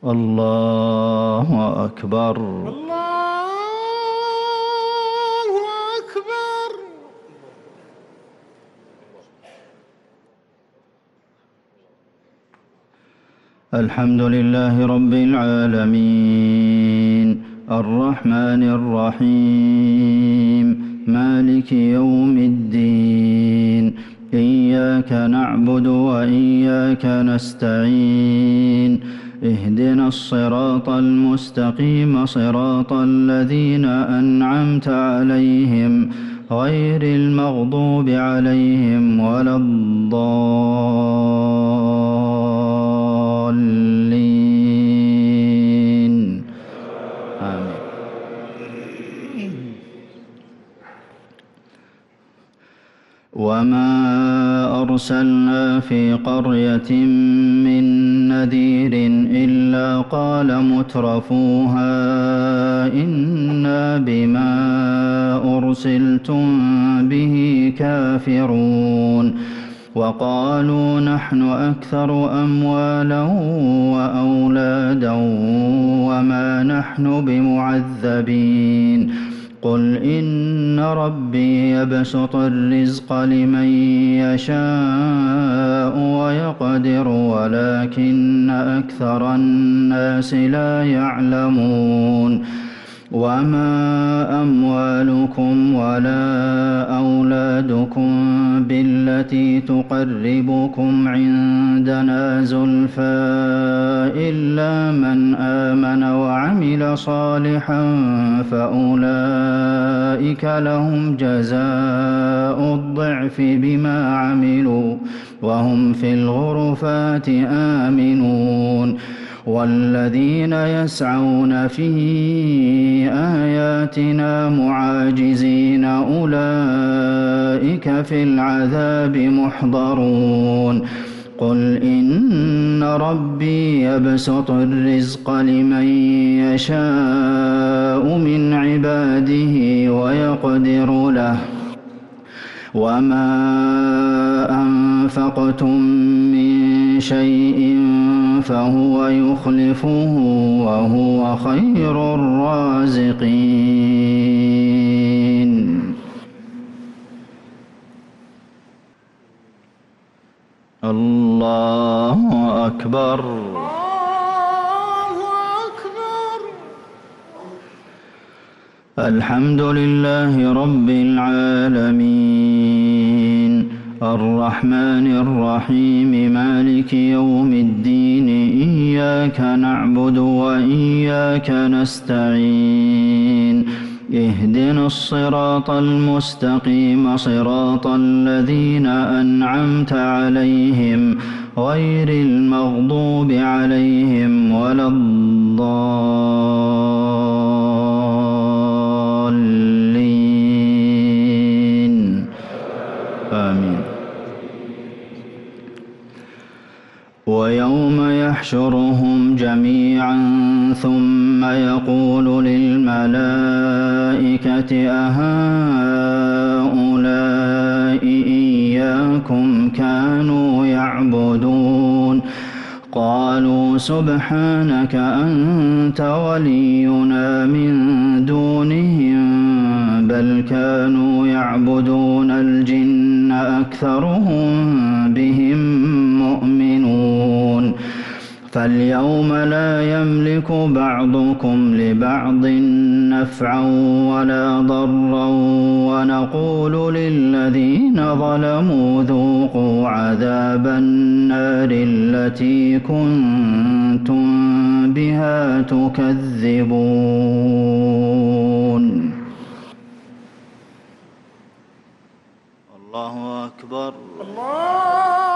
الله أكبر. الله أكبر. الحمد لله رب العالمين الرحمن الرحيم مالك يوم الدين إياك نعبد وإياك نستعين اهدنا الصراط المستقيم صراط الذين أنعمت عليهم غير المغضوب عليهم ولا الضالين آمين. وما أرسلنا في قرية من نذير إلا قال مترفوها إنا بما أرسلتم به كافرون وقالوا نحن أكثر أموالا وأولادا وما نحن بمعذبين قل إن ربي يبسط الرزق لمن يشاء ويقدر ولكن أكثر الناس لا يعلمون وما أموالكم ولا أولادكم بالتي تقربكم عندنا زلفى إلا من آمن وعمل صالحا فأولئك لهم جزاء الضعف بما عملوا وهم في الغرفات آمنون والذين يسعون في آياتنا معاجزين أولئك في العذاب محضرون قل إن ربي يبسط الرزق لمن يشاء من عباده ويقدر له وما أنفقتم من شيء فهو يخلفه وهو خير الرازقين. الله أكبر. الله أكبر. الحمد لله رب العالمين الرحمن الرحيم مالك يوم الدين إياك نعبد وإياك نستعين اهدنا الصراط المستقيم صراط الذين أنعمت عليهم غير المغضوب عليهم ولا الضالين آمين. ويوم يحشرهم جميعا ثم يقول للملائكة أهؤلاء إياكم كانوا يعبدون قالوا سبحانك أنت ولينا من دونهم بل كانوا يعبدون الجن أكثرهم بهم مؤمنون فاليوم لا يملك بعضكم لبعض نفعا ولا ضرا ونقول للذين ظلموا ذوقوا عذاب النار التي كنتم بها تكذبون. الله أكبر. الله